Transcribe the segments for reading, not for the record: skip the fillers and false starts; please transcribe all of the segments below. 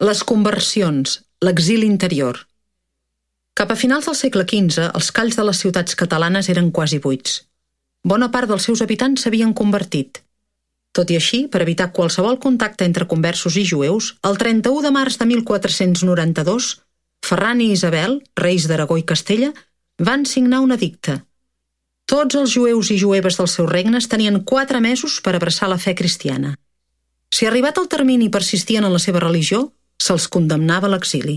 Les conversions, l'exili interior. Cap a finals del segle XV, els calls de les ciutats catalanes eren quasi buits. Bona part dels seus habitants s'havien convertit. Tot i així, per evitar qualsevol contacte entre conversos i jueus, el 31 de març de 1492, Ferran i Isabel, reis d'Aragó i Castella, van signar un edicte. Tots els jueus i jueves dels seus regnes tenien 4 mesos per abraçar la fe cristiana. Si arribat el termini persistien en la seva religió, se'ls condemnava a l'exili.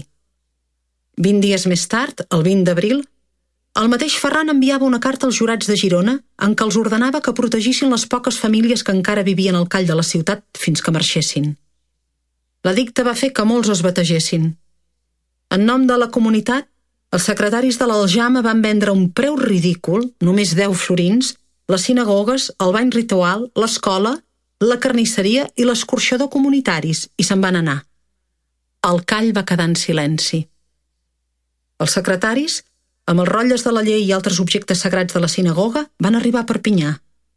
20 dies més tard, el 20 d'abril, el mateix Ferran enviava una carta als jurats de Girona en què els ordenava que protegissin les poques famílies que encara vivien al call de la ciutat fins que marxessin. L'edicte va fer que molts es bategessin. En nom de la comunitat, els secretaris de l'Aljama van vendre a un preu ridícul, només 10 florins, les sinagogues, el bany ritual, l'escola, la carnisseria i l'escorxador comunitaris, i se'n van anar. El call va quedar en silenci. Els secretaris, amb els rotlles de la llei i altres objectes sagrats de la sinagoga, van arribar a Perpinyà.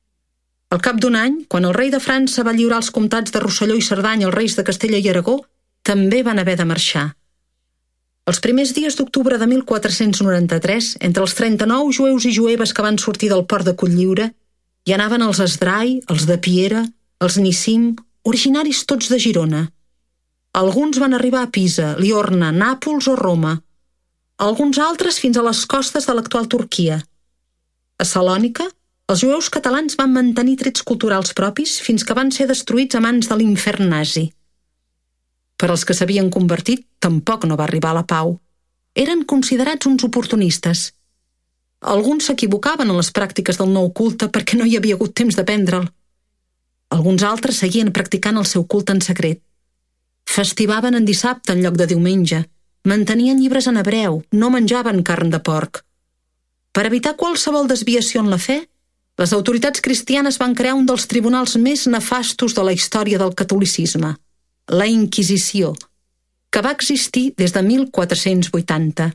Al cap d'un any, quan el rei de França va lliurar els comtats de Rosselló i Cerdanya als reis de Castella i Aragó, també van haver de marxar. Els primers dies d'octubre de 1493, entre els 39 jueus i jueves que van sortir del port de Cotlliure, hi anaven els Esdrai, els de Piera, els Nissim, originaris tots de Girona. Alguns van arribar a Pisa, Liorna, Nàpols o Roma. Alguns altres fins a les costes de l'actual Turquia. A Salònica, els jueus catalans van mantenir trets culturals propis fins que van ser destruïts a mans de l'infern nazi. Per als que s'havien convertit, tampoc no va arribar la pau. Eren considerats uns oportunistes. Alguns s'equivocaven en les pràctiques del nou culte perquè no hi havia hagut temps d'aprendre'l. Alguns altres seguien practicant el seu culte en secret. Festivaven en dissabte en lloc de diumenge. Mantenien llibres en hebreu, no menjaven carn de porc. Per evitar qualsevol desviació en la fe, les autoritats cristianes van crear un dels tribunals més nefastos de la història del catolicisme, la Inquisició, que va existir des de 1480.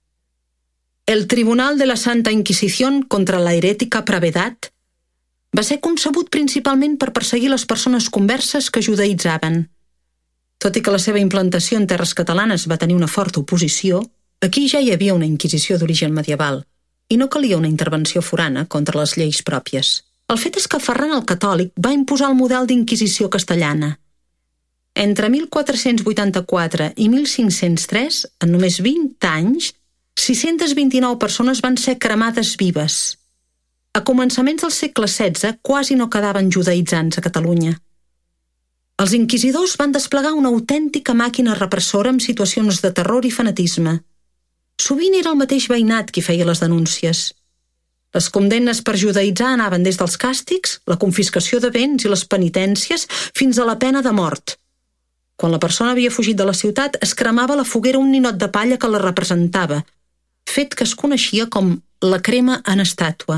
El Tribunal de la Santa Inquisición contra la herética Pravedad va ser concebut principalment per perseguir les persones converses que judaïtzaven. Tot i que la seva implantació en terres catalanes va tenir una forta oposició, aquí ja hi havia una inquisició d'origen medieval i no calia una intervenció forana contra les lleis pròpies. El fet és que Ferran el Catòlic va imposar el model d'inquisició castellana. Entre 1484 i 1503, en només 20 anys, 629 persones van ser cremades vives. A començaments del segle XVI quasi no quedaven judaïtzants a Catalunya. Els inquisidors van desplegar una autèntica màquina repressora amb situacions de terror i fanatisme. Sovint era el mateix veïnat qui feia les denúncies. Les condemnes per judaïtzar anaven des dels càstigs, la confiscació de béns i les penitències fins a la pena de mort. Quan la persona havia fugit de la ciutat, es cremava a la foguera un ninot de palla que la representava, fet que es coneixia com la crema en estàtua.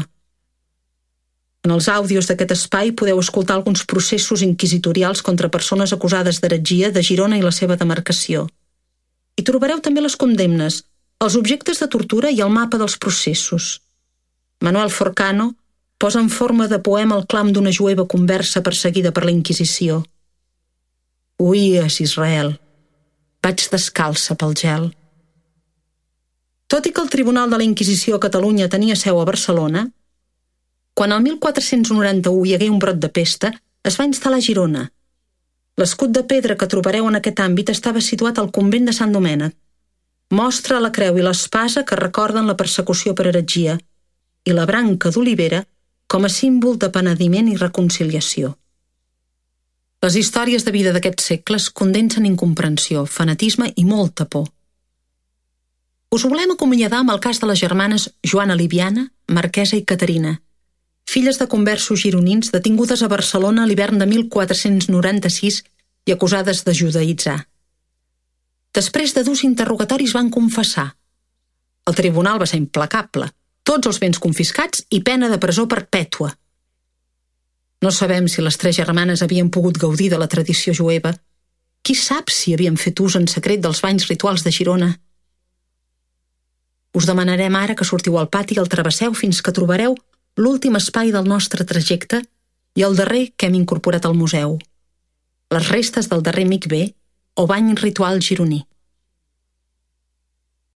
En els àudios d'aquest espai podeu escoltar alguns processos inquisitorials contra persones acusades d'heretgia de Girona i la seva demarcació. Hi trobareu també les condemnes, els objectes de tortura i el mapa dels processos. Manuel Forcano posa en forma de poema el clam d'una jueva conversa perseguida per la Inquisició. Oies, Israel, vaig descalça pel gel. Tot i que el Tribunal de la Inquisició a Catalunya tenia seu a Barcelona, quan el 1491 hi hagué un brot de pesta, es va instal·lar a Girona. L'escut de pedra que trobareu en aquest àmbit estava situat al convent de Sant Domènec. Mostra la creu i l'espasa que recorden la persecució per heretgia i la branca d'olivera com a símbol de penediment i reconciliació. Les històries de vida d'aquests segles condensen incomprensió, fanatisme i molta por. Us volem acomiadar amb el cas de les germanes Joana Liviana, Marquesa i Caterina, filles de conversos gironins detingudes a Barcelona a l'hivern de 1496 i acusades de judaïtzar. Després de durs interrogatoris van confessar. El tribunal va ser implacable, tots els béns confiscats i pena de presó perpètua. No sabem si les 3 germanes havien pogut gaudir de la tradició jueva. Qui sap si havien fet ús en secret dels banys rituals de Girona? Us demanarem ara que sortiu al pati i el travesseu fins que trobareu l'últim espai del nostre trajecte i el darrer que hem incorporat al museu. Les restes del darrer mikvé o bany ritual gironí.